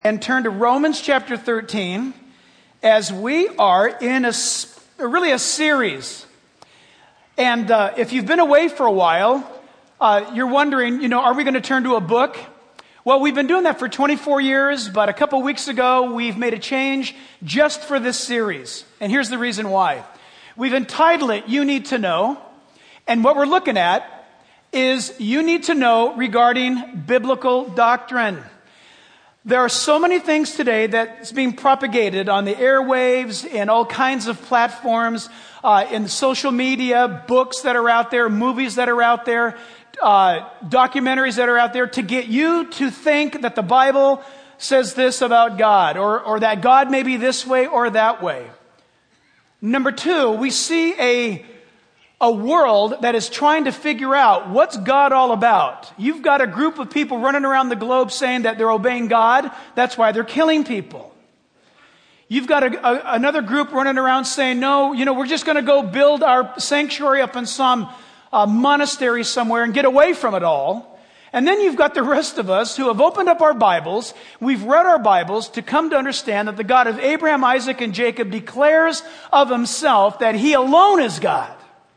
And turn to Romans chapter 13 as we are in really a series. And if you've been away for a while, you're wondering, are we going to turn to a book? Well, we've been doing that for 24 years, but a couple weeks ago, we've made a change just for this series. And here's the reason why. We've entitled it, You Need to Know. And what we're looking at is you need to know regarding biblical doctrine. There are so many things today that's being propagated on the airwaves and all kinds of platforms, in social media, books that are out there, movies that are out there, documentaries that are out there to get you to think that the Bible says this about God or that God may be this way or that way. Number two, we see a world that is trying to figure out what's God all about. You've got a group of people running around the globe saying that they're obeying God. That's why they're killing people. You've got another group running around saying, no, we're just going to go build our sanctuary up in some monastery somewhere and get away from it all. And then you've got the rest of us who have opened up our Bibles. We've read our Bibles to come to understand that the God of Abraham, Isaac, and Jacob declares of himself that he alone is God.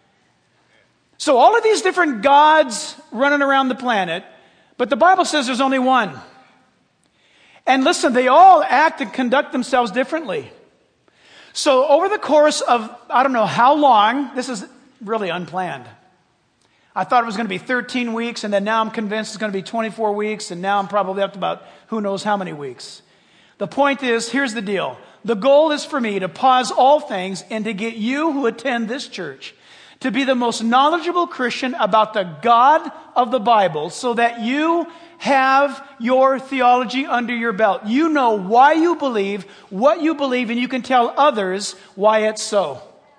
So all of these different gods running around the planet, but the Bible says there's only one. And listen, they all act and conduct themselves differently. So over the course of, I don't know how long, this is really unplanned. I thought it was going to be 13 weeks, and then now I'm convinced it's going to be 24 weeks, and now I'm probably up to about who knows how many weeks. The point is, here's the deal. The goal is for me to pause all things and to get you who attend this church to be the most knowledgeable Christian about the God of the Bible so that you have your theology under your belt. You know why you believe, what you believe, and you can tell others why it's so.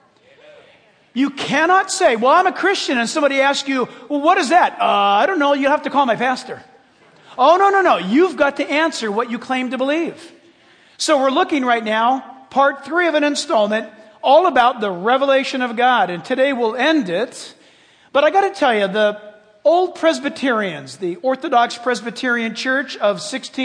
You cannot say, well, I'm a Christian, and somebody asks you, well, what is that? I don't know, you have to call my pastor. Oh, no. You've got to answer what you claim to believe. So we're looking right now, part 3 of an installment, all about the revelation of God. And today we'll end it. But I got to tell you, the old Presbyterians, the Orthodox Presbyterian Church of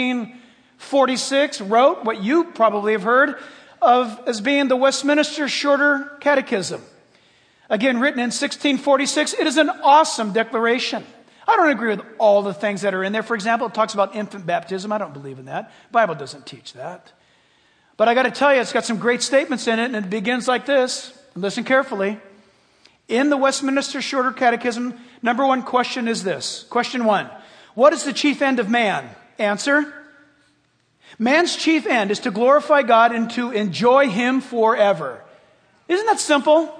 1646 wrote what you probably have heard of as being the Westminster Shorter Catechism. Again, written in 1646, it is an awesome declaration. I don't agree with all the things that are in there. For example, it talks about infant baptism. I don't believe in that. The Bible doesn't teach that. But I got to tell you, it's got some great statements in it, and it begins like this. Listen carefully. In the Westminster Shorter Catechism, number 1 question is this. Question 1. What is the chief end of man? Answer. Man's chief end is to glorify God and to enjoy Him forever. Isn't that simple?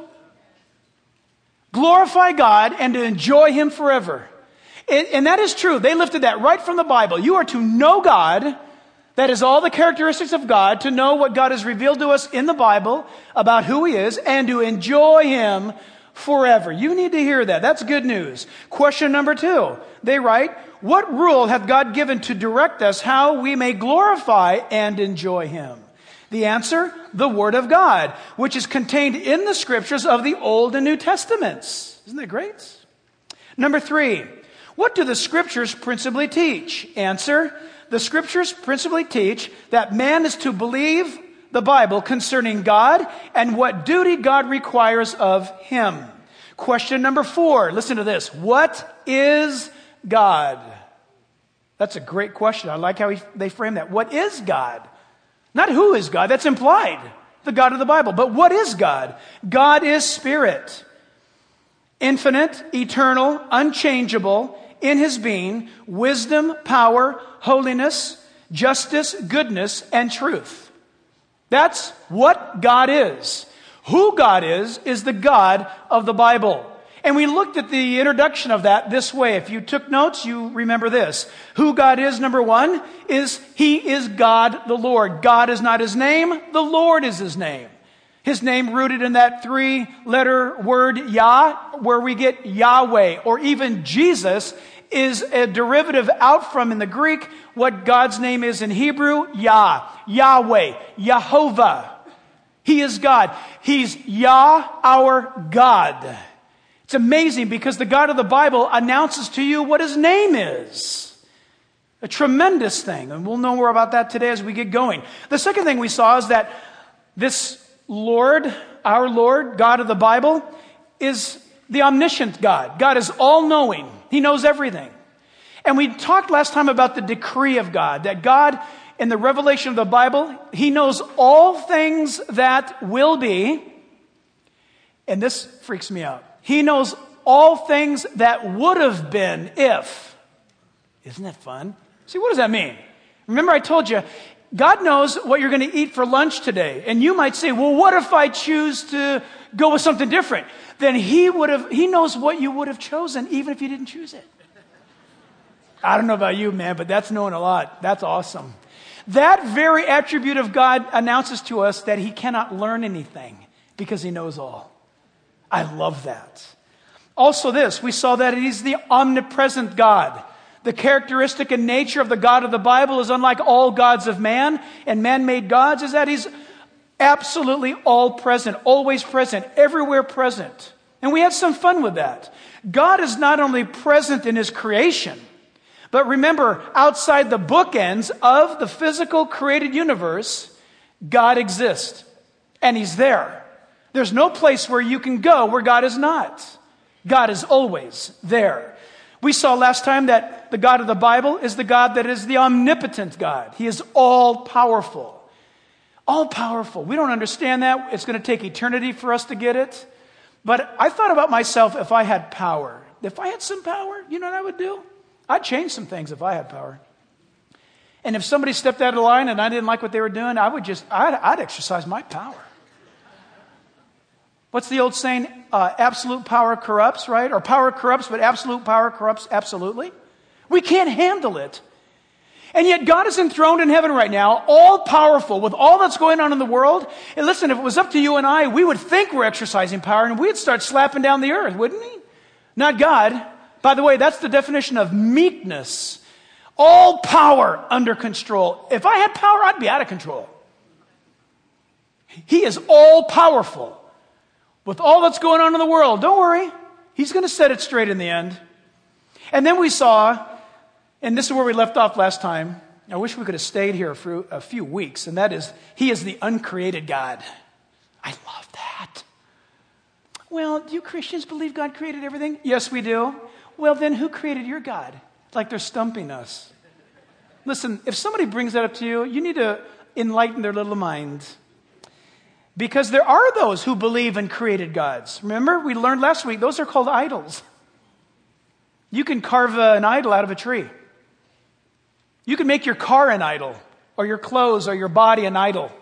Glorify God and to enjoy Him forever. And that is true. They lifted that right from the Bible. You are to know God. That is all the characteristics of God, to know what God has revealed to us in the Bible about who He is, and to enjoy Him forever. You need to hear that. That's good news. Question number 2. They write, what rule hath God given to direct us how we may glorify and enjoy Him? The answer, the Word of God, which is contained in the Scriptures of the Old and New Testaments. Isn't that great? Number 3, what do the Scriptures principally teach? Answer, the Scriptures principally teach that man is to believe the Bible concerning God and what duty God requires of him. Question number 4, listen to this. What is God? That's a great question. I like how they frame that. What is God? Not who is God, that's implied, the God of the Bible. But what is God? God is spirit, infinite, eternal, unchangeable in His being, wisdom, power, holiness, justice, goodness, and truth. That's what God is. Who God is the God of the Bible. And we looked at the introduction of that this way. If you took notes, you remember this. Who God is, number 1, is He is God the Lord. God is not His name. The Lord is His name. His name rooted in that 3-letter word Yah, where we get Yahweh, or even Jesus is a derivative out from, in the Greek, what God's name is in Hebrew, Yah, Yahweh, Yehovah. He is God. He's Yah, our God. It's amazing because the God of the Bible announces to you what His name is. A tremendous thing. And we'll know more about that today as we get going. The second thing we saw is that this Lord, our Lord, God of the Bible, is the omniscient God. God is all-knowing. He knows everything. And we talked last time about the decree of God, that God, in the revelation of the Bible, He knows all things that will be. And this freaks me out. He knows all things that would have been if. Isn't that fun? See, what does that mean? Remember I told you, God knows what you're going to eat for lunch today. And you might say, well, what if I choose to go with something different? Then He knows what you would have chosen, even if you didn't choose it. I don't know about you, man, but that's knowing a lot. That's awesome. That very attribute of God announces to us that He cannot learn anything because He knows all. I love that. Also this, we saw that He's the omnipresent God. The characteristic and nature of the God of the Bible is unlike all gods of man and man-made gods, is that He's absolutely all present, always present, everywhere present. And we had some fun with that. God is not only present in His creation, but remember, outside the bookends of the physical created universe, God exists. And He's there. There's no place where you can go where God is not. God is always there. We saw last time that the God of the Bible is the God that is the omnipotent God. He is all-powerful. All-powerful. We don't understand that. It's going to take eternity for us to get it. But I thought about myself if I had power. If I had some power, you know what I would do? I'd change some things if I had power. And if somebody stepped out of line and I didn't like what they were doing, I'd exercise my power. What's the old saying? Absolute power corrupts, right? Or power corrupts, but absolute power corrupts absolutely. We can't handle it. And yet God is enthroned in heaven right now, all powerful, with all that's going on in the world. And listen, if it was up to you and I, we would think we're exercising power and we'd start slapping down the earth, wouldn't we? Not God. By the way, that's the definition of meekness. All power under control. If I had power, I'd be out of control. He is all powerful. With all that's going on in the world, don't worry. He's going to set it straight in the end. And then we saw, and this is where we left off last time. I wish we could have stayed here for a few weeks. And that is, He is the uncreated God. I love that. Well, do you Christians believe God created everything? Yes, we do. Well, then who created your God? Like they're stumping us. Listen, if somebody brings that up to you, you need to enlighten their little mind. Because there are those who believe in created gods. Remember, we learned last week, those are called idols. You can carve an idol out of a tree. You can make your car an idol, or your clothes, or your body an idol.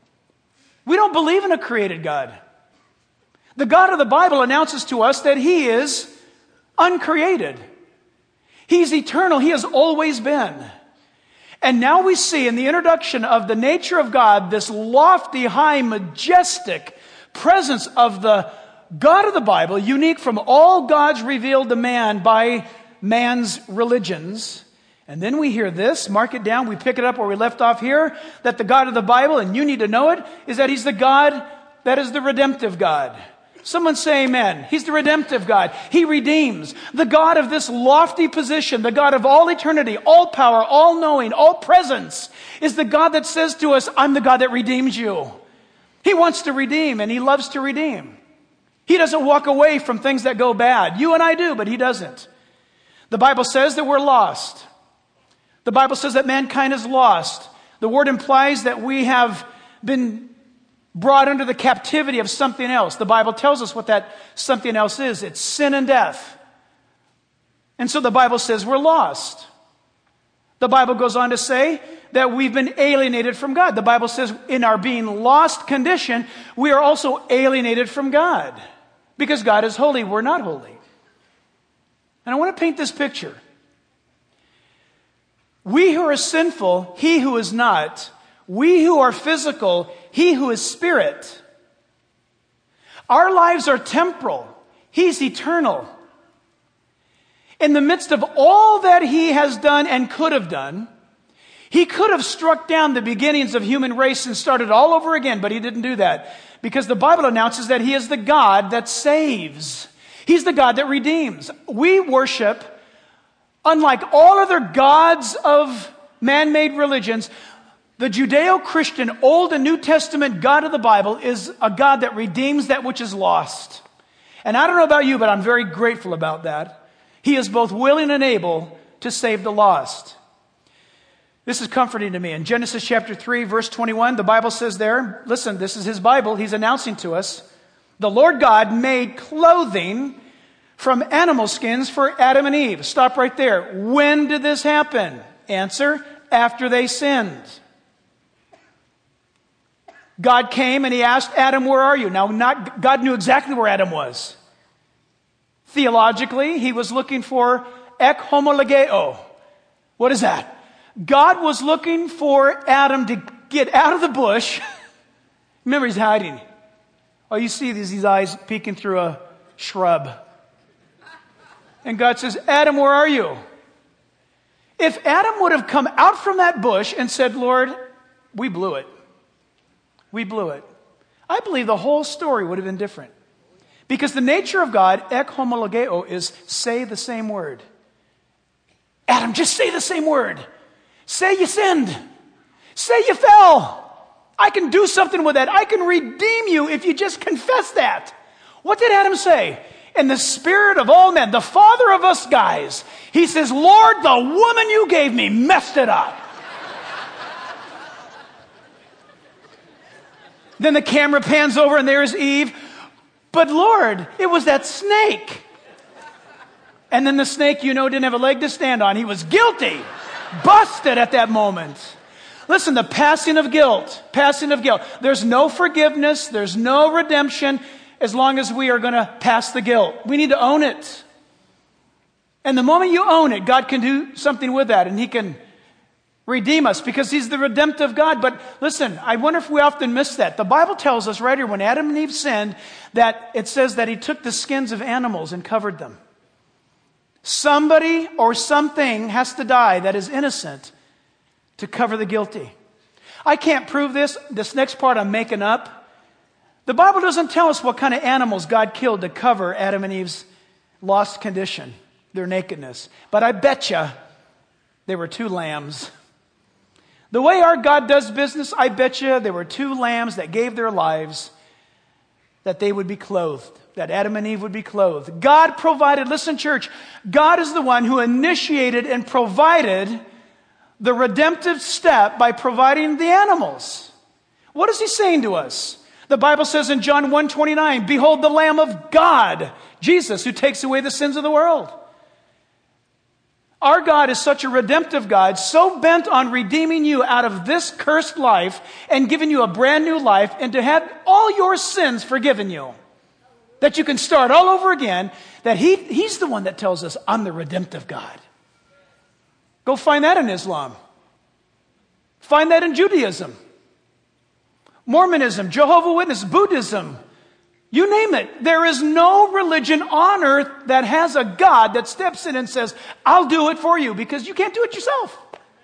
We don't believe in a created God. The God of the Bible announces to us that He is uncreated. He's eternal. He has always been. And now we see in the introduction of the nature of God, this lofty, high, majestic presence of the God of the Bible, unique from all gods revealed to man by man's religions. And then we hear this, mark it down, we pick it up where we left off here, that the God of the Bible, and you need to know it, is that He's the God that is the redemptive God. Someone say amen. He's the redemptive God. He redeems. The God of this lofty position, the God of all eternity, all power, all knowing, all presence, is the God that says to us, I'm the God that redeems you. He wants to redeem and He loves to redeem. He doesn't walk away from things that go bad. You and I do, but He doesn't. The Bible says that we're lost. The Bible says that mankind is lost. The word implies that we have been brought under the captivity of something else. The Bible tells us what that something else is. It's sin and death. And so the Bible says we're lost. The Bible goes on to say that we've been alienated from God. The Bible says in our being lost condition, we are also alienated from God. Because God is holy, we're not holy. And I want to paint this picture. We who are sinful, He who is not. We who are physical, He who is spirit. Our lives are temporal. He's eternal. In the midst of all that He has done and could have done, He could have struck down the beginnings of human race and started all over again, but He didn't do that. Because the Bible announces that He is the God that saves. He's the God that redeems. We worship Unlike all other gods of man-made religions, the Judeo-Christian Old and New Testament God of the Bible is a God that redeems that which is lost. And I don't know about you, but I'm very grateful about that. He is both willing and able to save the lost. This is comforting to me. In Genesis chapter 3, verse 21, the Bible says there, listen, this is his Bible. He's announcing to us, the Lord God made clothing from animal skins for Adam and Eve. Stop right there. When did this happen? Answer, after they sinned. God came and he asked Adam, where are you? Now, God knew exactly where Adam was. Theologically, he was looking for ek homologeo. What is that? God was looking for Adam to get out of the bush. Remember, he's hiding. Oh, you see these eyes peeking through a shrub. And God says, Adam, where are you? If Adam would have come out from that bush and said, Lord, we blew it. We blew it. I believe the whole story would have been different. Because the nature of God, ek homologeo, is say the same word. Adam, just say the same word. Say you sinned. Say you fell. I can do something with that. I can redeem you if you just confess that. What did Adam say? In the spirit of all men, the father of us guys, he says, Lord, the woman you gave me messed it up. Then the camera pans over and there's Eve. But Lord, it was that snake. And then the snake, didn't have a leg to stand on. He was guilty. Busted at that moment. Listen, the passing of guilt. There's no forgiveness. There's no redemption as long as we are going to pass the guilt. We need to own it. And the moment you own it, God can do something with that. And he can redeem us because he's the redemptive God. But listen, I wonder if we often miss that. The Bible tells us right here when Adam and Eve sinned that it says that he took the skins of animals and covered them. Somebody or something has to die that is innocent to cover the guilty. I can't prove this. This next part I'm making up. The Bible doesn't tell us what kind of animals God killed to cover Adam and Eve's lost condition, their nakedness. But I bet you there were 2 lambs. The way our God does business, I bet you there were 2 lambs that gave their lives that they would be clothed, that Adam and Eve would be clothed. God provided, listen church, God is the one who initiated and provided the redemptive step by providing the animals. What is he saying to us? The Bible says in John 1:29, behold the Lamb of God, Jesus, who takes away the sins of the world. Our God is such a redemptive God, so bent on redeeming you out of this cursed life and giving you a brand new life and to have all your sins forgiven you. That you can start all over again, that he's the one that tells us, I'm the redemptive God. Go find that in Islam. Find that in Judaism. Mormonism, Jehovah's Witness, Buddhism. You name it. There is no religion on earth that has a God that steps in and says, I'll do it for you because you can't do it yourself.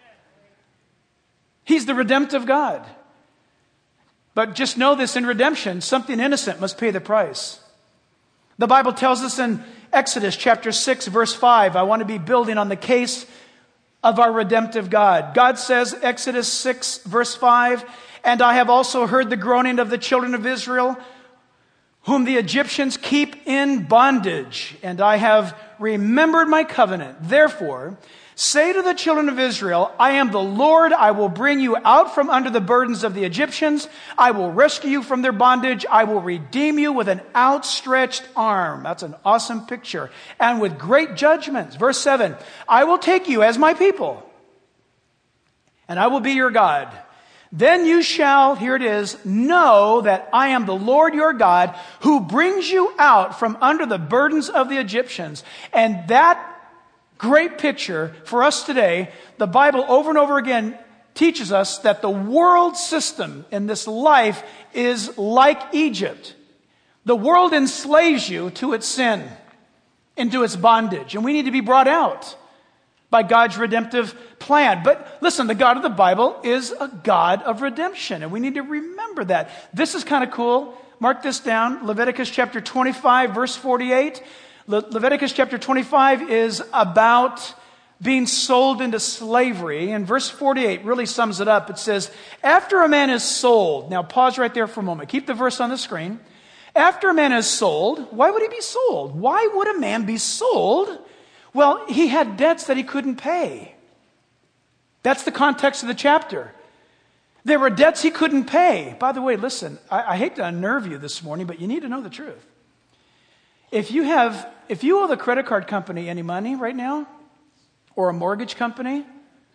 He's the redemptive God. But just know this, in redemption, something innocent must pay the price. The Bible tells us in Exodus chapter 6, verse 5, I want to be building on the case of our redemptive God. God says, Exodus 6, verse 5, and I have also heard the groaning of the children of Israel, whom the Egyptians keep in bondage, and I have remembered my covenant. Therefore, say to the children of Israel, I am the Lord. I will bring you out from under the burdens of the Egyptians. I will rescue you from their bondage. I will redeem you with an outstretched arm. That's an awesome picture. And with great judgments. Verse 7, I will take you as my people, and I will be your God. Then you shall, here it is, know that I am the Lord your God who brings you out from under the burdens of the Egyptians. And that great picture for us today, the Bible over and over again teaches us that the world system in this life is like Egypt. The world enslaves you to its sin, into its bondage. And we need to be brought out by God's redemptive plan. But listen, the God of the Bible is a God of redemption, and we need to remember that. This is kind of cool. Mark this down. Leviticus chapter 25, verse 48. Leviticus chapter 25 is about being sold into slavery. And verse 48 really sums it up. It says, after a man is sold, now pause right there for a moment. Keep the verse on the screen. After a man is sold, why would he be sold? Why would a man be sold? Well, he had debts that he couldn't pay. That's the context of the chapter. There were debts he couldn't pay. By the way, listen, I hate to unnerve you this morning, but you need to know the truth. If you owe the credit card company any money right now, or a mortgage company,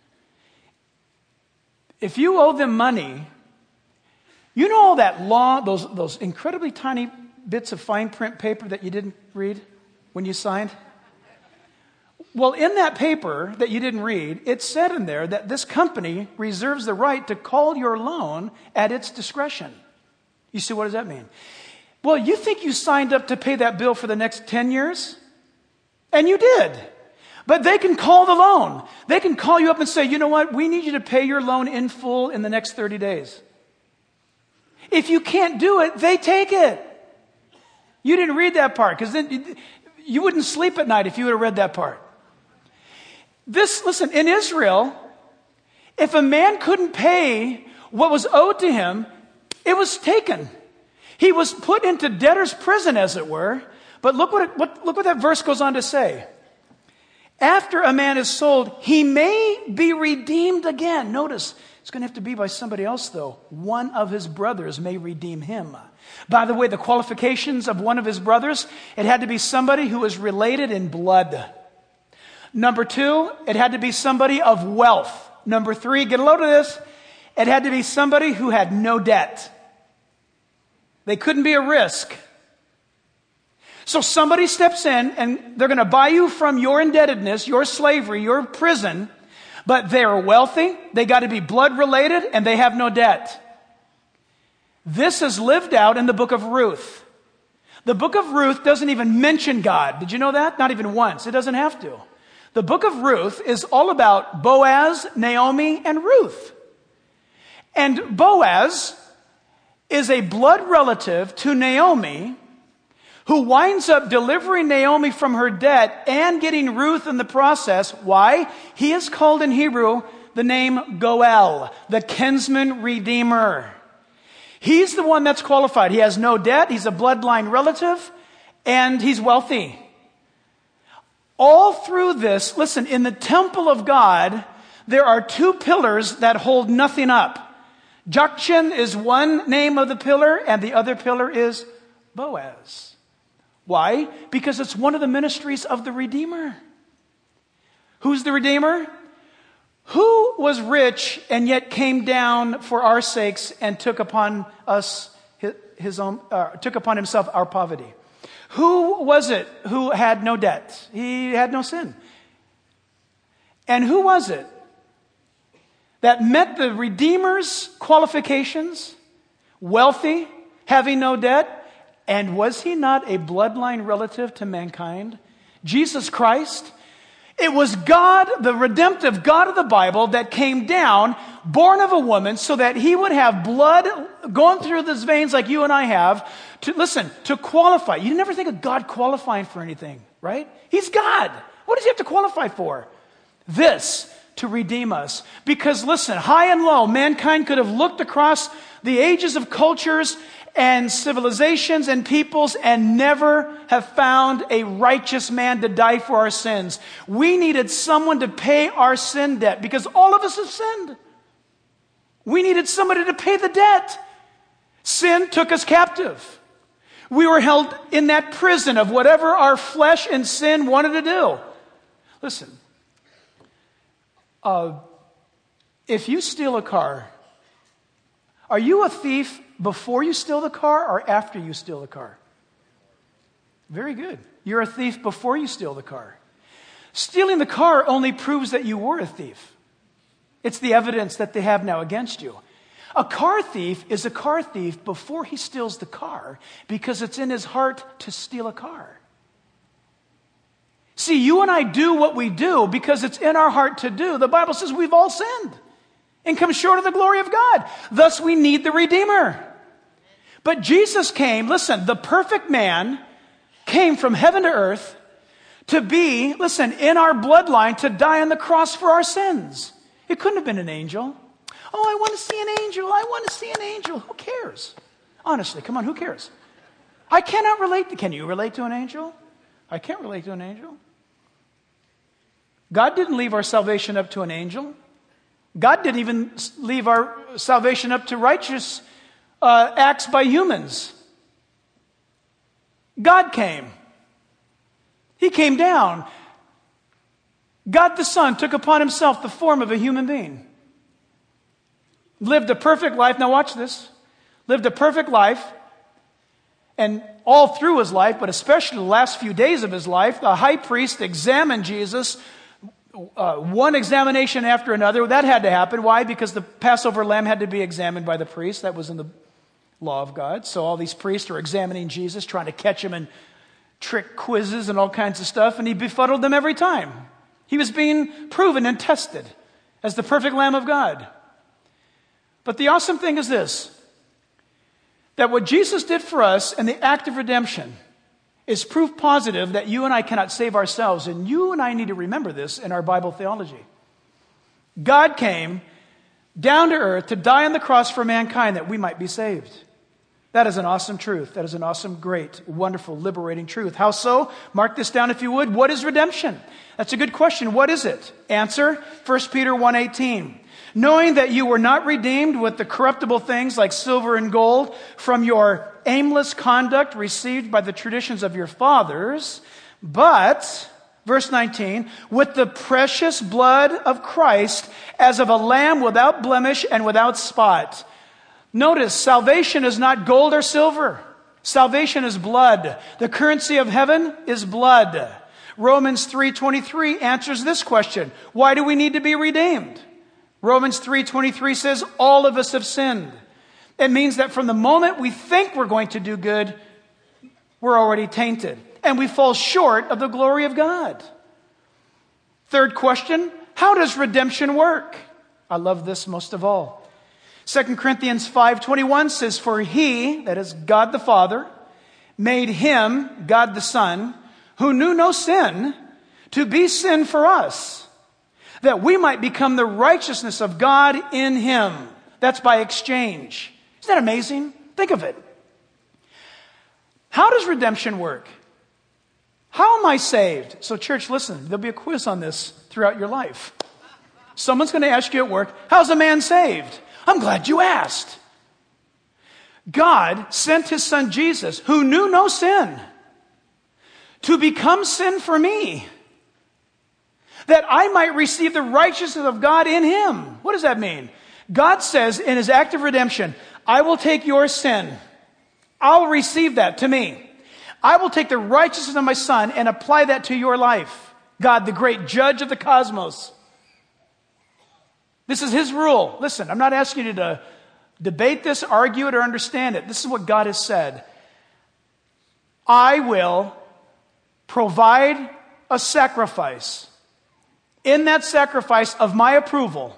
if you owe them money, you know all that long, those incredibly tiny bits of fine print paper that you didn't read when you signed? Well, in that paper that you didn't read, it said in there that this company reserves the right to call your loan at its discretion. You see, what does that mean? Well, you think you signed up to pay that bill for the next 10 years? And you did. But they can call the loan. They can call you up and say, you know what? We need you to pay your loan in full in the next 30 days. If you can't do it, they take it. You didn't read that part because then you wouldn't sleep at night if you would have read that part. Listen, in Israel, if a man couldn't pay what was owed to him, it was taken. He was put into debtor's prison, as it were. But look what that verse goes on to say. After a man is sold, he may be redeemed again. Notice, it's going to have to be by somebody else, though. One of his brothers may redeem him. By the way, the qualifications of one of his brothers, it had to be somebody who was related in blood. Number 2, it had to be somebody of wealth. Number 3, get a load of this, it had to be somebody who had no debt. They couldn't be a risk. So somebody steps in and they're going to buy you from your indebtedness, your slavery, your prison, but they are wealthy, they got to be blood related, and they have no debt. This is lived out in the book of Ruth. The book of Ruth doesn't even mention God. Did you know that? Not even once. It doesn't have to. The book of Ruth is all about Boaz, Naomi, and Ruth. And Boaz is a blood relative to Naomi, who winds up delivering Naomi from her debt and getting Ruth in the process. Why? He is called in Hebrew the name Goel, the kinsman redeemer. He's the one that's qualified. He has no debt, he's a bloodline relative, and he's wealthy. All through this, listen, in the temple of God, there are 2 pillars that hold nothing up. Jachin is one name of the pillar, and the other pillar is Boaz. Why? Because it's one of the ministries of the Redeemer. Who's the Redeemer? Who was rich and yet came down for our sakes and took upon us took upon himself our poverty? Who was it who had no debt? He had no sin. And who was it that met the Redeemer's qualifications? Wealthy, having no debt. And was he not a bloodline relative to mankind? Jesus Christ. It was God, the redemptive God of the Bible, that came down, born of a woman, so that he would have blood going through his veins like you and I have, to qualify. You never think of God qualifying for anything, right? He's God. What does he have to qualify for? This, to redeem us. Because listen, high and low, mankind could have looked across the ages of cultures and civilizations and peoples and never have found a righteous man to die for our sins. We needed someone to pay our sin debt because all of us have sinned. We needed somebody to pay the debt. Sin took us captive. We were held in that prison of whatever our flesh and sin wanted to do. Listen, if you steal a car, are you a thief before you steal the car or after you steal the car? Very good. You're a thief before you steal the car. Stealing the car only proves that you were a thief. It's the evidence that they have now against you. A car thief is a car thief before he steals the car because it's in his heart to steal a car. See, you and I do what we do because it's in our heart to do. The Bible says we've all sinned and come short of the glory of God. Thus, we need the Redeemer. But Jesus came, listen, the perfect man came from heaven to earth to be, listen, in our bloodline to die on the cross for our sins. It couldn't have been an angel. Oh, I want to see an angel. I want to see an angel. Who cares? Honestly, come on, who cares? I cannot relate. Can you relate to an angel? I can't relate to an angel. God didn't leave our salvation up to an angel. God didn't even leave our salvation up to righteous acts by humans. God came. He came down. God the Son took upon himself the form of a human being. Lived a perfect life. Now watch this. Lived a perfect life. And all through his life, but especially the last few days of his life, the high priest examined Jesus, one examination after another. That had to happen. Why? Because the Passover lamb had to be examined by the priest. That was in the law of God. So all these priests are examining Jesus, trying to catch him in trick quizzes and all kinds of stuff, and he befuddled them every time. He was being proven and tested as the perfect Lamb of God. But the awesome thing is this, that what Jesus did for us in the act of redemption is proof positive that you and I cannot save ourselves. And you and I need to remember this in our Bible theology. God came down to earth to die on the cross for mankind that we might be saved. That is an awesome truth. That is an awesome, great, wonderful, liberating truth. How so? Mark this down if you would. What is redemption? That's a good question. What is it? Answer, 1 Peter 1:18. Knowing that you were not redeemed with the corruptible things like silver and gold from your aimless conduct received by the traditions of your fathers, but, verse 19, with the precious blood of Christ as of a lamb without blemish and without spot. Notice, salvation is not gold or silver. Salvation is blood. The currency of heaven is blood. Romans 3:23 answers this question. Why do we need to be redeemed? Romans 3:23 says, all of us have sinned. It means that from the moment we think we're going to do good, we're already tainted. And we fall short of the glory of God. Third question, how does redemption work? I love this most of all. 2 Corinthians 5:21 says, for he, that is God the Father, made him, God the Son, who knew no sin, to be sin for us, that we might become the righteousness of God in him. That's by exchange. Isn't that amazing? Think of it. How does redemption work? How am I saved? So church, listen, there'll be a quiz on this throughout your life. Someone's going to ask you at work, how's a man saved? I'm glad you asked. God sent his son Jesus, who knew no sin, to become sin for me, that I might receive the righteousness of God in him. What does that mean? God says in his act of redemption, I will take your sin. I'll receive that to me. I will take the righteousness of my son and apply that to your life. God, the great judge of the cosmos. This is his rule. Listen, I'm not asking you to debate this, argue it, or understand it. This is what God has said. I will provide a sacrifice. In that sacrifice of my approval,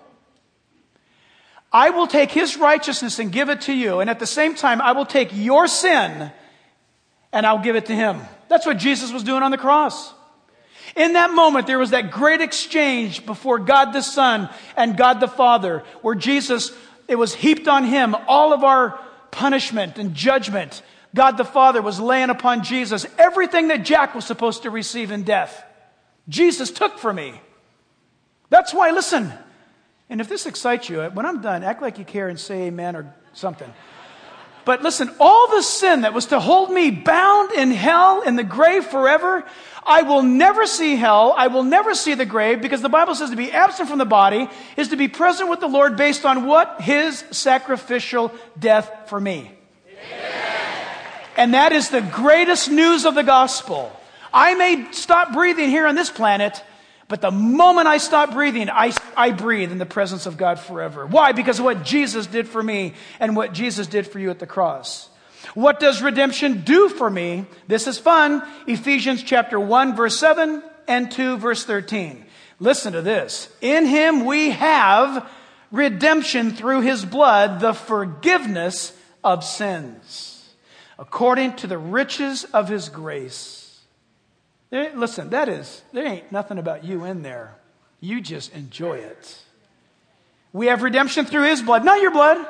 I will take his righteousness and give it to you. And at the same time, I will take your sin and I'll give it to him. That's what Jesus was doing on the cross. In that moment, there was that great exchange before God the Son and God the Father, where Jesus, it was heaped on him, all of our punishment and judgment. God the Father was laying upon Jesus everything that Jack was supposed to receive in death. Jesus took for me. That's why, listen, and if this excites you, when I'm done, act like you care and say amen or something. But listen, all the sin that was to hold me bound in hell, in the grave forever, I will never see hell, I will never see the grave, because the Bible says to be absent from the body is to be present with the Lord based on what? His sacrificial death for me. Amen. And that is the greatest news of the gospel. I may stop breathing here on this planet, but the moment I stop breathing, I breathe in the presence of God forever. Why? Because of what Jesus did for me and what Jesus did for you at the cross. What does redemption do for me? This is fun. Ephesians chapter 1, verse 7 and 2, verse 13. Listen to this. In him we have redemption through his blood, the forgiveness of sins, according to the riches of his grace. Listen, there ain't nothing about you in there. You just enjoy it. We have redemption through His blood, not your blood.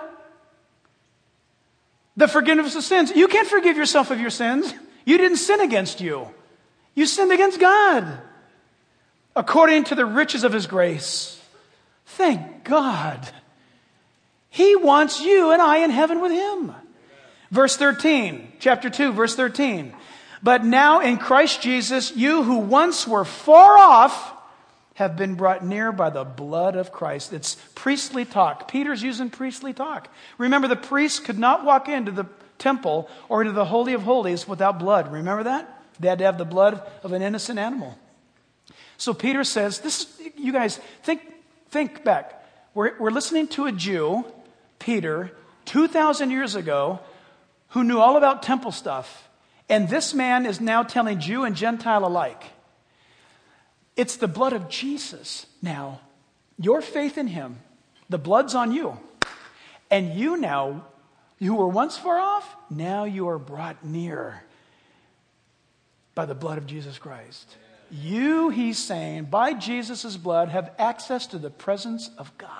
The forgiveness of sins. You can't forgive yourself of your sins. You didn't sin against you. You sinned against God. According to the riches of His grace. Thank God. He wants you and I in heaven with Him. Verse 13, chapter 2, verse 13. But now in Christ Jesus, you who once were far off have been brought near by the blood of Christ. It's priestly talk. Peter's using priestly talk. Remember, the priests could not walk into the temple or into the Holy of Holies without blood. Remember that? They had to have the blood of an innocent animal. So Peter says, you guys, think back. We're listening to a Jew, Peter, 2,000 years ago, who knew all about temple stuff. And this man is now telling Jew and Gentile alike, it's the blood of Jesus now. Your faith in Him, the blood's on you. And you now, you were once far off, now you are brought near by the blood of Jesus Christ. You, he's saying, by Jesus' blood, have access to the presence of God.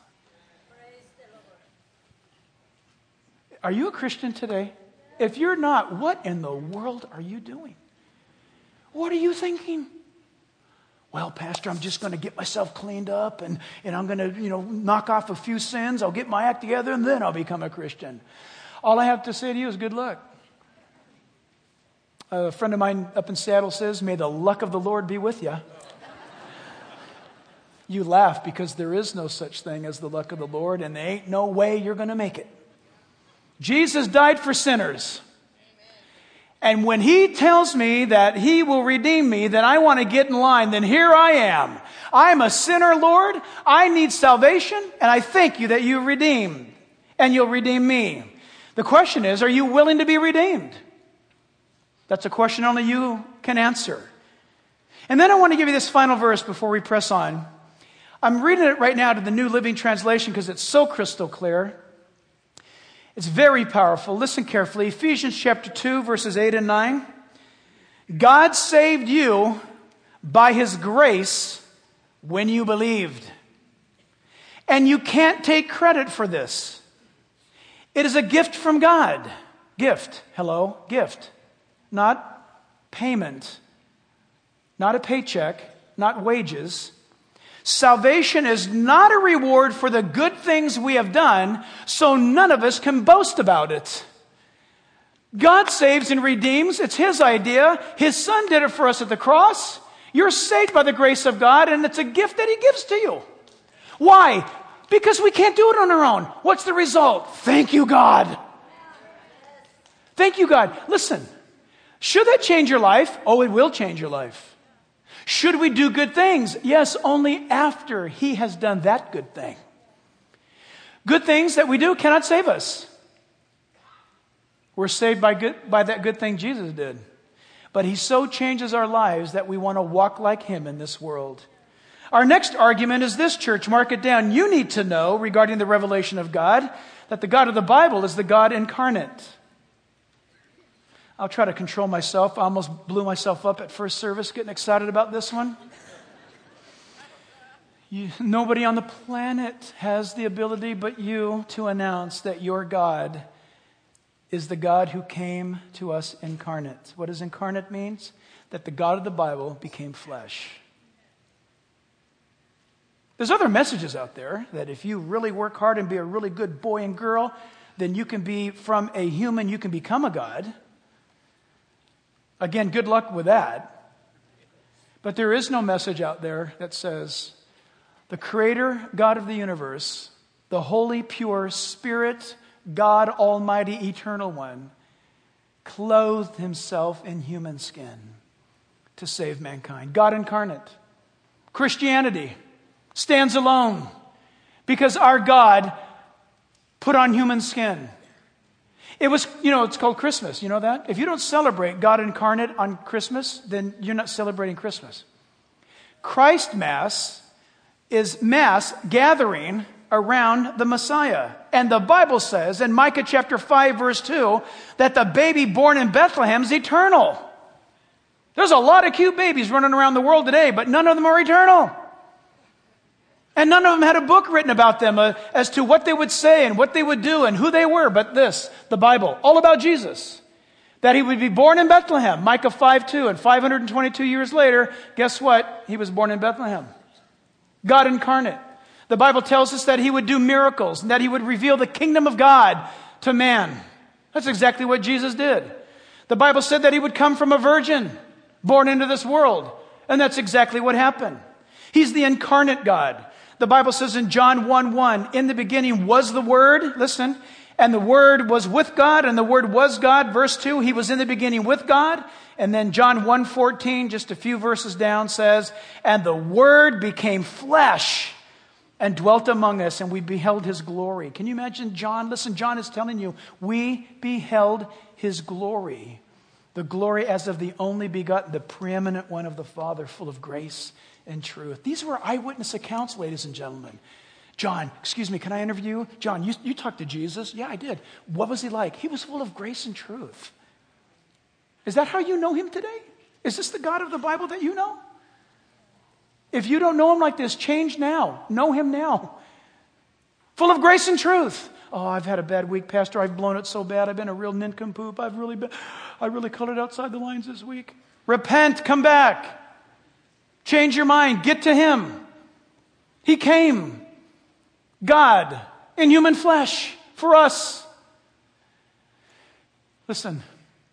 Are you a Christian today? If you're not, what in the world are you doing? What are you thinking? Well, Pastor, I'm just going to get myself cleaned up and I'm going to, knock off a few sins. I'll get my act together and then I'll become a Christian. All I have to say to you is good luck. A friend of mine up in Seattle says, may the luck of the Lord be with you. You laugh because there is no such thing as the luck of the Lord, and there ain't no way you're going to make it. Jesus died for sinners. And when He tells me that He will redeem me, then I want to get in line. Then here I am. I'm a sinner, Lord. I need salvation, and I thank you that you redeem, and you'll redeem me. The question is, are you willing to be redeemed? That's a question only you can answer. And then I want to give you this final verse before we press on. I'm reading it right now to the New Living Translation because it's so crystal clear. It's very powerful. Listen carefully. Ephesians chapter 2, verses 8 and 9. God saved you by His grace when you believed. And you can't take credit for this. It is a gift from God. Gift. Hello? Gift. Not payment. Not a paycheck. Not wages. Salvation is not a reward for the good things we have done, so none of us can boast about it. God saves and redeems. It's His idea. His Son did it for us at the cross. You're saved by the grace of God, and it's a gift that He gives to you. Why? Because we can't do it on our own. What's the result? Thank you, God. Thank you, God. Listen, should that change your life? Oh, it will change your life. Should we do good things? Yes, only after He has done that good thing. Good things that we do cannot save us. We're saved by that good thing Jesus did. But He so changes our lives that we want to walk like Him in this world. Our next argument is this, church. Mark it down. You need to know regarding the revelation of God that the God of the Bible is the God incarnate. I'll try to control myself. I almost blew myself up at first service getting excited about this one. Nobody on the planet has the ability but you to announce that your God is the God who came to us incarnate. What does incarnate means? That the God of the Bible became flesh. There's other messages out there that if you really work hard and be a really good boy and girl, then you can be from a human, you can become a God. Again, good luck with that. But there is no message out there that says the Creator, God of the universe, the holy, pure Spirit, God Almighty, Eternal One, clothed Himself in human skin to save mankind. God incarnate. Christianity stands alone because our God put on human skin. It was, it's called Christmas. You know that? If you don't celebrate God incarnate on Christmas, then you're not celebrating Christmas. Christ Mass is Mass gathering around the Messiah. And the Bible says in Micah chapter 5 verse 2 that the baby born in Bethlehem is eternal. There's a lot of cute babies running around the world today, but none of them are eternal. And none of them had a book written about them as to what they would say and what they would do and who they were. But this, the Bible, all about Jesus. That he would be born in Bethlehem, Micah 5:2. And 522 years later, guess what? He was born in Bethlehem. God incarnate. The Bible tells us that he would do miracles and that he would reveal the kingdom of God to man. That's exactly what Jesus did. The Bible said that he would come from a virgin born into this world. And that's exactly what happened. He's the incarnate God. The Bible says in John 1:1, in the beginning was the Word, listen, and the Word was with God, and the Word was God. Verse 2, he was in the beginning with God. And then John 1:14, just a few verses down, says, and the Word became flesh and dwelt among us, and we beheld his glory. Can you imagine John? Listen, John is telling you, we beheld his glory. The glory as of the only begotten, the preeminent one of the Father, full of grace and truth. These were eyewitness accounts, ladies and gentlemen. John, excuse me, can I interview you? John, you talked to Jesus? Yeah, I did. What was he like? He was full of grace and truth. Is that how you know him today? Is this the God of the Bible that you know? If you don't know him like this, change now. Know him now. Full of grace and truth. Oh, I've had a bad week, Pastor. I've blown it so bad. I've been a real nincompoop. I really colored outside the lines this week. Repent, come back. Change your mind. Get to him. He came. God in human flesh for us. Listen.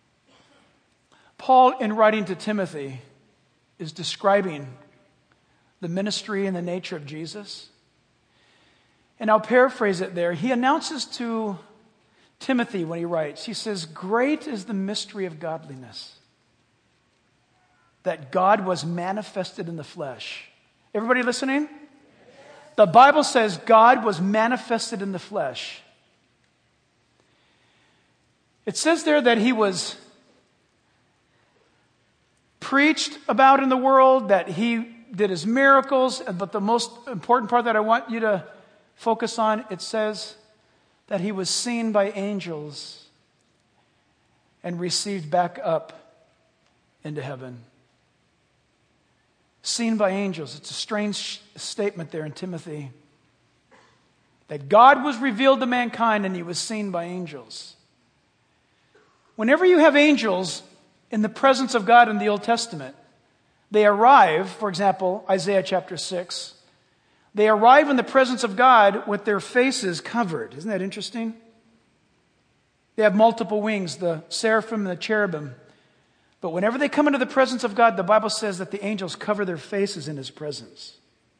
Paul, in writing to Timothy, is describing the ministry and the nature of Jesus. And I'll paraphrase it there. He announces to Timothy when he writes, he says, great is the mystery of godliness, that God was manifested in the flesh. Everybody listening? The Bible says God was manifested in the flesh. It says there that he was preached about in the world, that he did his miracles, but the most important part that I want you to focus on, it says that he was seen by angels and received back up into heaven. Seen by angels. It's a strange statement there in Timothy. That God was revealed to mankind and he was seen by angels. Whenever you have angels in the presence of God in the Old Testament, they arrive, for example, Isaiah chapter 6, they arrive in the presence of God with their faces covered. Isn't that interesting? They have multiple wings, the seraphim and the cherubim. But whenever they come into the presence of God, the Bible says that the angels cover their faces in his presence.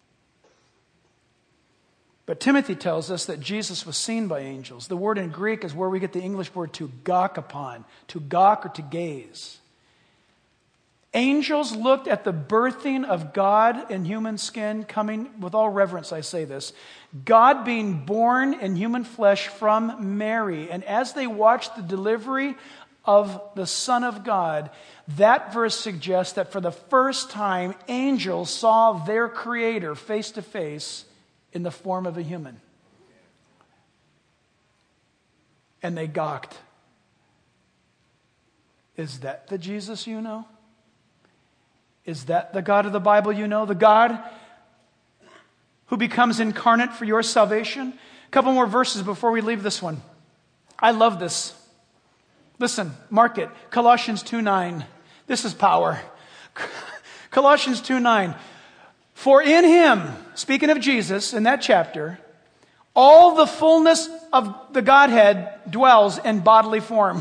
But Timothy tells us that Jesus was seen by angels. The word in Greek is where we get the English word to gawk upon, to gawk or to gaze. Angels looked at the birthing of God in human skin, coming, with all reverence I say this, God being born in human flesh from Mary. And as they watched the delivery of the Son of God, that verse suggests that for the first time, angels saw their Creator face to face in the form of a human. And they gawked. Is that the Jesus you know? Is that the God of the Bible you know? The God who becomes incarnate for your salvation? A couple more verses before we leave this one. I love this. Listen, mark it. Colossians 2:9. This is power. Colossians 2:9. For in him, speaking of Jesus in that chapter, all the fullness of the Godhead dwells in bodily form.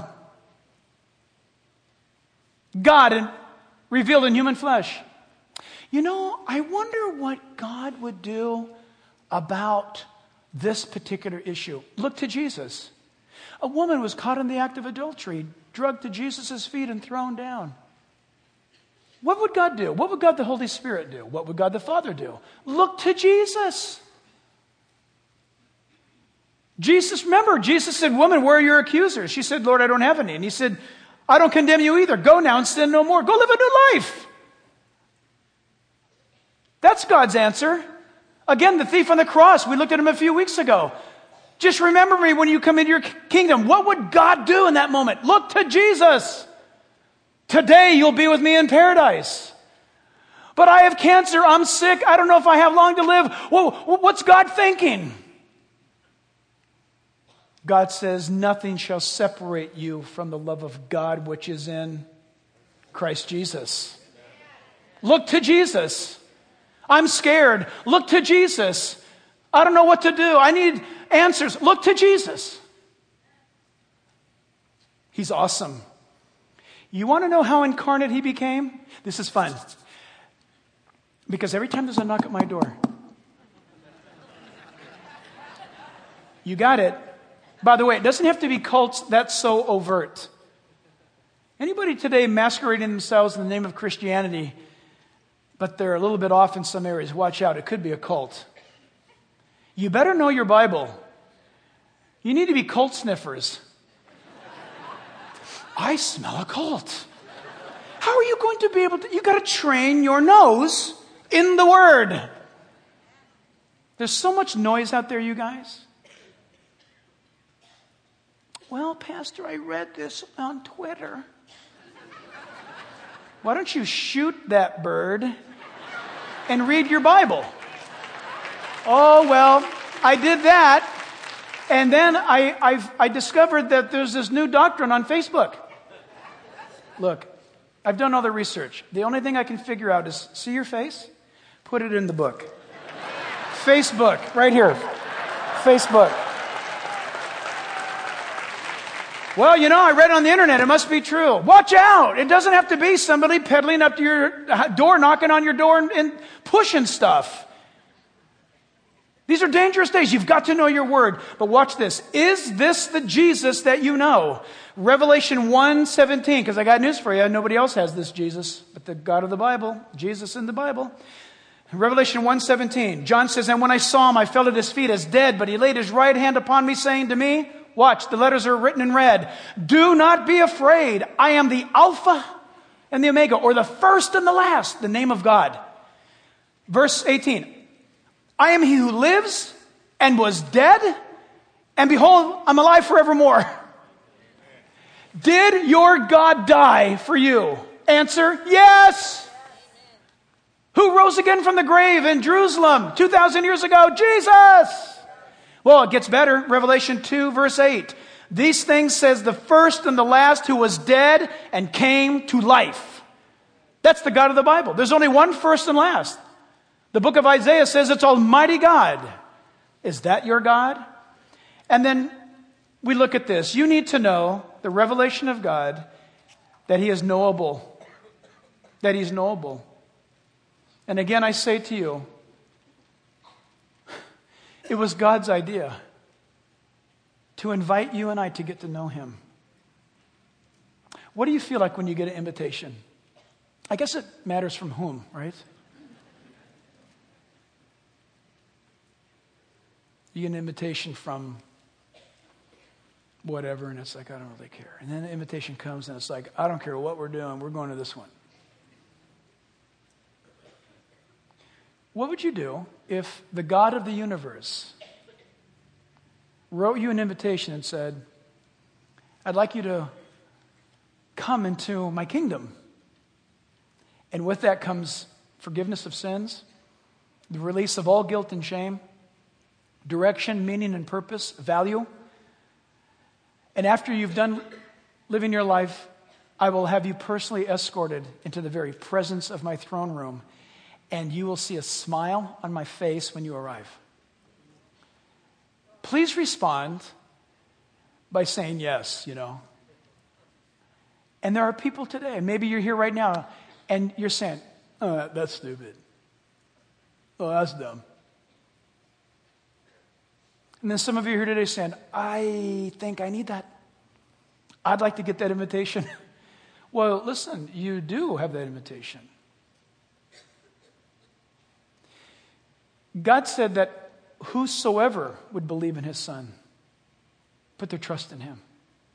God revealed in human flesh. You know, I wonder what God would do about this particular issue. Look to Jesus. A woman was caught in the act of adultery, dragged to Jesus' feet and thrown down. What would God do? What would God the Holy Spirit do? What would God the Father do? Look to Jesus. Remember, Jesus said, woman, where are your accusers? She said, Lord, I don't have any. And he said, I don't condemn you either. Go now and sin no more. Go live a new life. That's God's answer. Again, the thief on the cross, we looked at him a few weeks ago. Just remember me when you come into your kingdom. What would God do in that moment? Look to Jesus. Today you'll be with me in paradise. But I have cancer, I'm sick, I don't know if I have long to live. Well, what's God thinking? God says, nothing shall separate you from the love of God which is in Christ Jesus. Look to Jesus. I'm scared. Look to Jesus. I don't know what to do. I need answers. Look to Jesus. He's awesome. You want to know how incarnate he became? This is fun. Because every time there's a knock at my door, you got it. By the way, it doesn't have to be cults that's so overt. Anybody today masquerading themselves in the name of Christianity, but they're a little bit off in some areas, watch out, it could be a cult. You better know your Bible. You need to be cult sniffers. I smell a cult. How are you going to be able to? You got to train your nose in the Word. There's so much noise out there, you guys. Well, Pastor, I read this on Twitter. Why don't you shoot that bird and read your Bible? Oh, well, I did that. And then I discovered that there's this new doctrine on Facebook. Look, I've done all the research. The only thing I can figure out is, see your face? Put it in the book. Facebook, right here. Facebook. Well, you know, I read on the internet, it must be true. Watch out! It doesn't have to be somebody peddling up to your door, knocking on your door and pushing stuff. These are dangerous days. You've got to know your Word. But watch this. Is this the Jesus that you know? Revelation 1:17, because I got news for you. Nobody else has this Jesus, but the God of the Bible, Jesus in the Bible. Revelation 1:17, John says, and when I saw him, I fell at his feet as dead, but he laid his right hand upon me, saying to me, watch, the letters are written in red. Do not be afraid. I am the Alpha and the Omega, or the first and the last, the name of God. Verse 18, I am he who lives and was dead, and behold, I'm alive forevermore. Did your God die for you? Answer, yes. Who rose again from the grave in Jerusalem 2,000 years ago? Jesus. Well, it gets better. Revelation 2, verse 8. These things says the first and the last who was dead and came to life. That's the God of the Bible. There's only one first and last. The book of Isaiah says it's Almighty God. Is that your God? And then we look at this. You need to know the revelation of God, that he is knowable. That he's knowable. And again, I say to you, it was God's idea to invite you and I to get to know him. What do you feel like when you get an invitation? I guess it matters from whom, right? You get an invitation from whatever, and it's like, I don't really care. And then the invitation comes, and it's like, I don't care what we're doing, we're going to this one. What would you do if the God of the universe wrote you an invitation and said, I'd like you to come into my kingdom? And with that comes forgiveness of sins, the release of all guilt and shame, direction, meaning and purpose, value. And after you've done living your life, I will have you personally escorted into the very presence of my throne room, and you will see a smile on my face when you arrive. Please respond by saying yes, you know. And there are people today, maybe you're here right now, and you're saying, oh, that's stupid. Oh, that's dumb. And then some of you are here today saying, I think I need that. I'd like to get that invitation. Well, listen, you do have that invitation. God said that whosoever would believe in his Son, put their trust in him.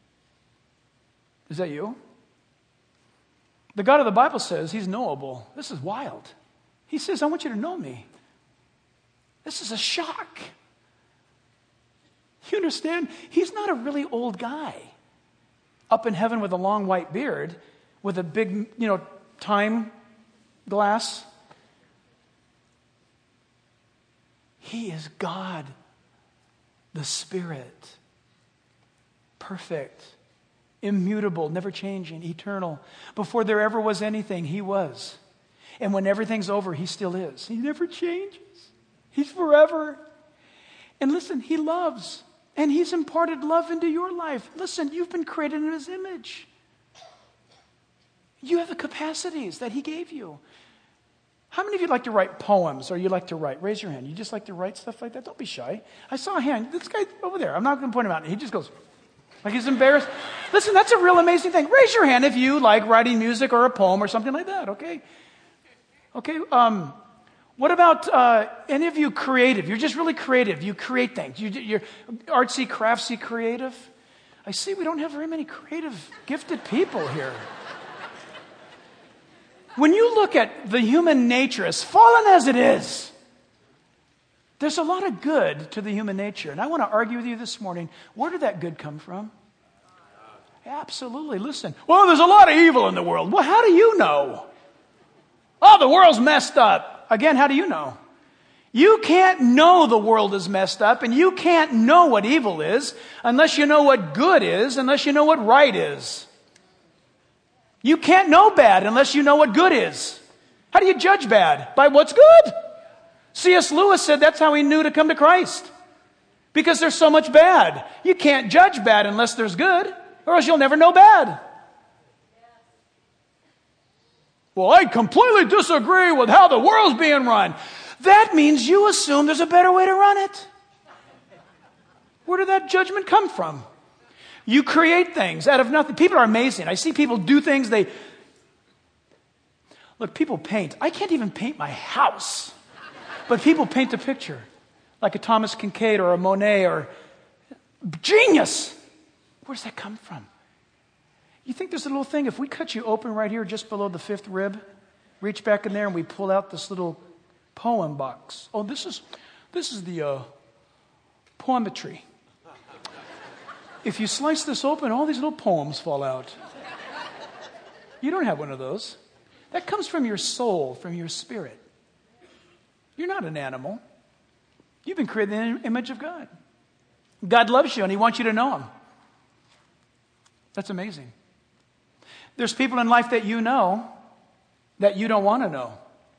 Is that you? The God of the Bible says he's knowable. This is wild. He says, I want you to know me. This is a shock. You understand? He's not a really old guy up in heaven with a long white beard with a big, time glass. He is God, the Spirit, perfect, immutable, never changing, eternal. Before there ever was anything, He was. And when everything's over, He still is. He never changes. He's forever. And listen, He loves. And He's imparted love into your life. Listen, you've been created in His image. You have the capacities that He gave you. How many of you like to write poems or you like to write? Raise your hand. You just like to write stuff like that? Don't be shy. I saw a hand. This guy over there. I'm not going to point him out. He just goes like he's embarrassed. Listen, that's a real amazing thing. Raise your hand if you like writing music or a poem or something like that, okay? Okay, what about any of you creative? You're just really creative. You create things. You're artsy, craftsy, creative. I see we don't have very many creative, gifted people here. When you look at the human nature, as fallen as it is, there's a lot of good to the human nature. And I want to argue with you this morning, where did that good come from? Absolutely. Listen, well, there's a lot of evil in the world. Well, how do you know? Oh, the world's messed up. Again, how do you know? You can't know the world is messed up, and you can't know what evil is unless you know what good is, unless you know what right is. You can't know bad unless you know what good is. How do you judge bad? By what's good. C.S. Lewis said that's how he knew to come to Christ. Because there's so much bad. You can't judge bad unless there's good, or else you'll never know bad. Well, I completely disagree with how the world's being run. That means you assume there's a better way to run it. Where did that judgment come from? You create things out of nothing. People are amazing. I see people do things. Look, people paint. I can't even paint my house. But people paint a picture. Like a Thomas Kincaid or a Monet or... Genius! Where does that come from? You think there's a little thing, if we cut you open right here just below the fifth rib, reach back in there and we pull out this little poem box. Oh, this is the poemetry. If you slice this open, all these little poems fall out. You don't have one of those. That comes from your soul, from your spirit. You're not an animal. You've been created in the image of God. God loves you and He wants you to know Him. That's amazing. There's people in life that you know that you don't want to know.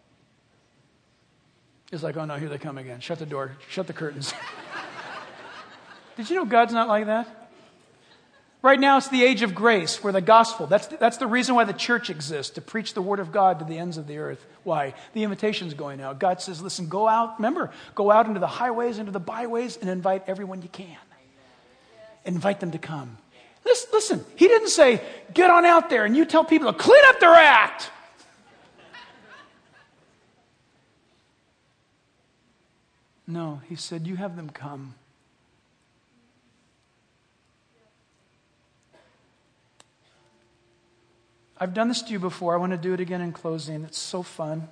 It's like, oh no, here they come again. Shut the door. Shut the curtains. Did you know God's not like that? Right now it's the age of grace where the gospel, that's the reason why the church exists, to preach the word of God to the ends of the earth. Why? The invitation's going out. God says, listen, go out into the highways, into the byways, and invite everyone you can. Invite them to come. Listen, He didn't say, get on out there and you tell people to clean up their act. No, He said, you have them come. I've done this to you before. I want to do it again in closing. It's so fun.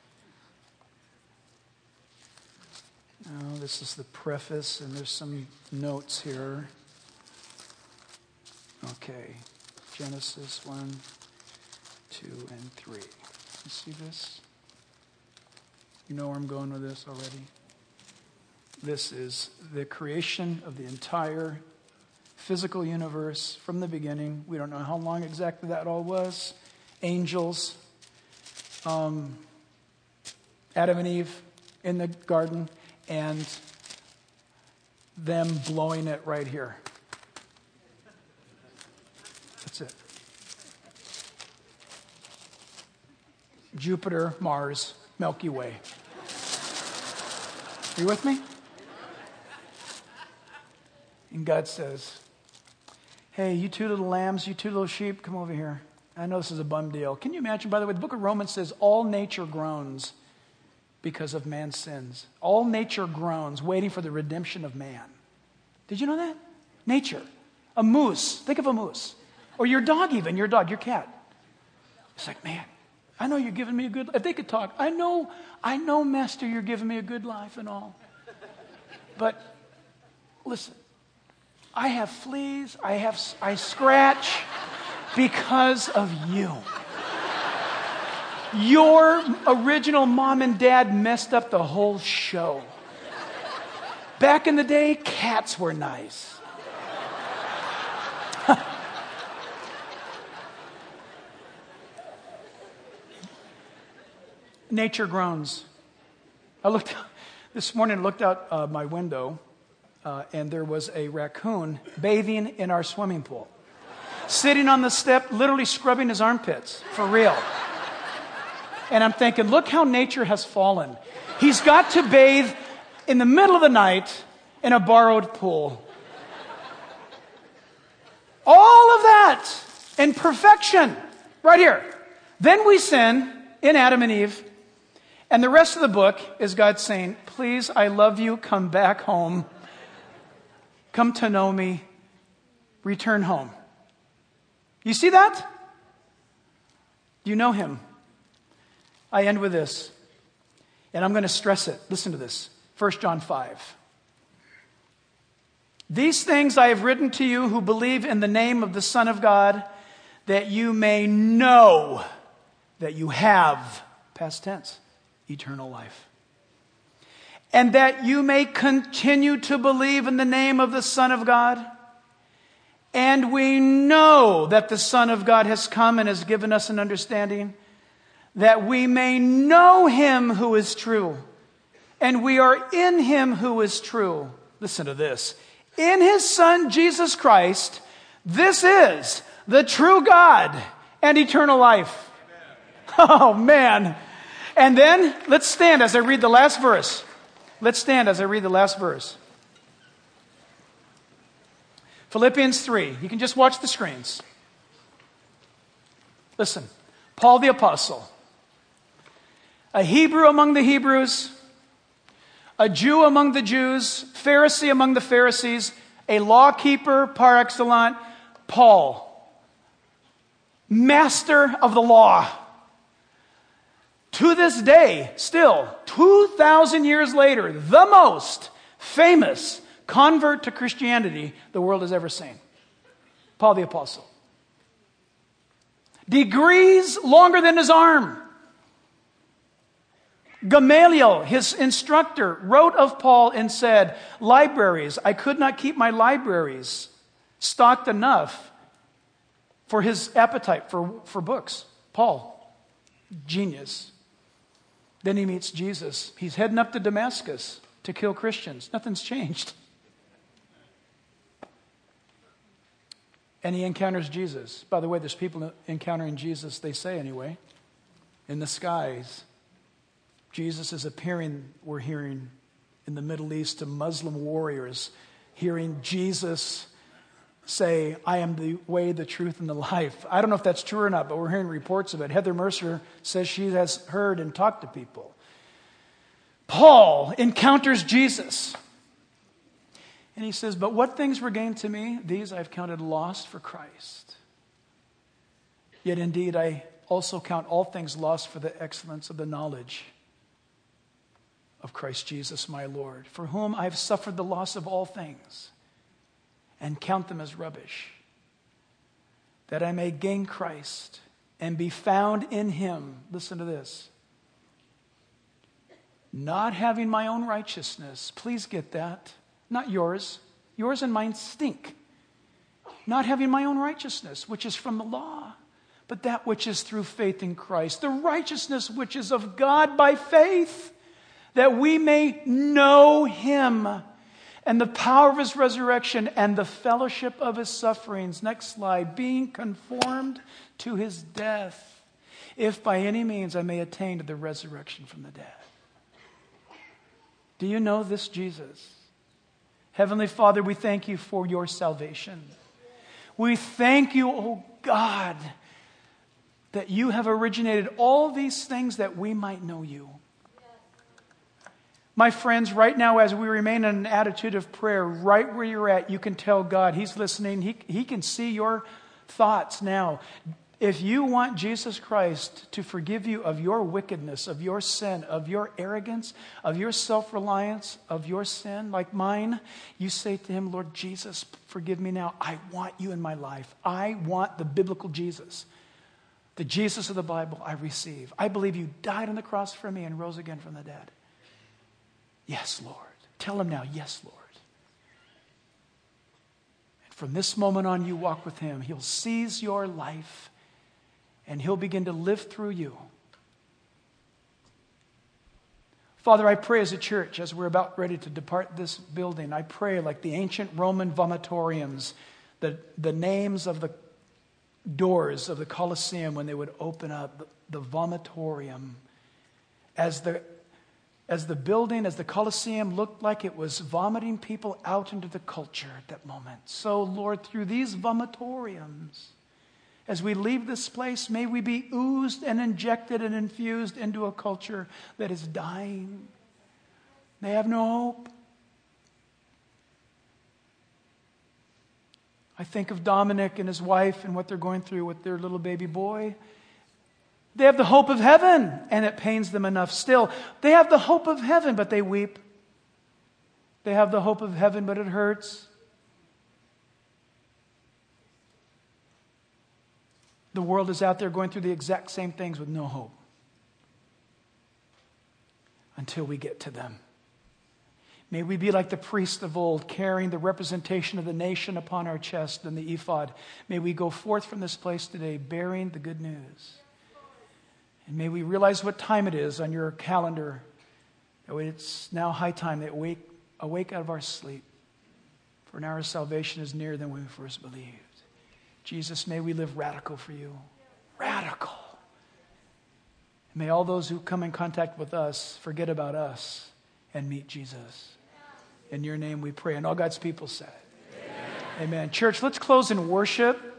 Oh, this is the preface, and there's some notes here. Okay. Genesis 1, 2, and 3. You see this? You know where I'm going with this already? This is the creation of the entire physical universe from the beginning. We don't know how long exactly that all was. Angels, Adam and Eve in the garden, and them blowing it right here. That's it. Jupiter, Mars, Milky Way. Are you with me? And God says, hey, you two little lambs, you two little sheep, come over here. I know this is a bum deal. Can you imagine, by the way, the book of Romans says all nature groans because of man's sins. All nature groans, waiting for the redemption of man. Did you know that? Nature. A moose. Think of a moose. Or your dog even, your cat. It's like, man, I know you're giving me a good life. If they could talk, I know, Master, you're giving me a good life and all. But listen, I have fleas, I scratch, Because of you. Your original mom and dad messed up the whole show. Back in the day, cats were nice. Nature groans. This morning I looked out my window, and there was a raccoon bathing in our swimming pool. Sitting on the step, literally scrubbing his armpits, for real. And I'm thinking, look how nature has fallen. He's got to bathe in the middle of the night in a borrowed pool. All of that in perfection, right here. Then we sin in Adam and Eve. And the rest of the book is God saying, please, I love you, come back home. Come to know me. Return home. You see that? Do you know him? I end with this. And I'm going to stress it. Listen to this. 1 John 5. These things I have written to you who believe in the name of the Son of God, that you may know that you have, past tense, eternal life. And that you may continue to believe in the name of the Son of God. And we know that the Son of God has come and has given us an understanding, that we may know him who is true. And we are in him who is true. Listen to this. In his Son, Jesus Christ, this is the true God and eternal life. Oh, man. And then, let's stand as I read the last verse. Let's stand as I read the last verse. Philippians 3. You can just watch the screens. Listen. Paul the Apostle, a Hebrew among the Hebrews, a Jew among the Jews, Pharisee among the Pharisees, a law-keeper par excellence, Paul, master of the law. To this day, still, 2,000 years later, the most famous convert to Christianity the world has ever seen. Paul the Apostle. Degrees longer than his arm. Gamaliel, his instructor, wrote of Paul and said, libraries, I could not keep my libraries stocked enough for his appetite for books. Paul, genius. Then he meets Jesus. He's heading up to Damascus to kill Christians. Nothing's changed. And he encounters Jesus. By the way, there's people encountering Jesus, they say anyway, in the skies. Jesus is appearing, we're hearing, in the Middle East to Muslim warriors, hearing Jesus say, I am the way, the truth, and the life. I don't know if that's true or not, but we're hearing reports of it. Heather Mercer says she has heard and talked to people. Paul encounters Jesus. And he says, but what things were gained to me, these I've counted lost for Christ. Yet indeed I also count all things lost for the excellence of the knowledge of Christ Jesus my Lord, for whom I have suffered the loss of all things, and count them as rubbish, that I may gain Christ and be found in him. Listen to this. Not having my own righteousness. Please get that. Not yours. Yours and mine stink. Not having my own righteousness, which is from the law, but that which is through faith in Christ. The righteousness which is of God by faith, that we may know him and the power of his resurrection and the fellowship of his sufferings. Next slide. Being conformed to his death, if by any means I may attain to the resurrection from the dead. Do you know this Jesus? Heavenly Father, we thank you for your salvation. We thank you, oh God, that you have originated all these things that we might know you. My friends, right now as we remain in an attitude of prayer, right where you're at, you can tell God, he's listening. He can see your thoughts now. If you want Jesus Christ to forgive you of your wickedness, of your sin, of your arrogance, of your self-reliance, of your sin like mine, you say to him, Lord Jesus, forgive me now. I want you in my life. I want the biblical Jesus. The Jesus of the Bible I receive. I believe you died on the cross for me and rose again from the dead. Yes, Lord. Tell him now, yes, Lord. And from this moment on, you walk with him. He'll seize your life and he'll begin to live through you. Father, I pray as a church, as we're about ready to depart this building, I pray like the ancient Roman vomitoriums, the names of the doors of the Colosseum when they would open up, the vomitorium, as the building, as the Colosseum looked like it was vomiting people out into the culture at that moment. So, Lord, through these vomitoriums, as we leave this place, may we be oozed and injected and infused into a culture that is dying. They have no hope. I think of Dominic and his wife and what they're going through with their little baby boy. They have the hope of heaven, and it pains them enough still. They have the hope of heaven, but they weep. They have the hope of heaven, but it hurts. The world is out there going through the exact same things with no hope. Until we get to them. May we be like the priests of old, carrying the representation of the nation upon our chest and the ephod. May we go forth from this place today bearing the good news. And may we realize what time it is on your calendar. It's now high time that we awake out of our sleep. For now our salvation is nearer than when we first believed. Jesus, may we live radical for you. Radical. And may all those who come in contact with us forget about us and meet Jesus. In your name we pray. And all God's people said, Amen. Amen. Church, let's close in worship.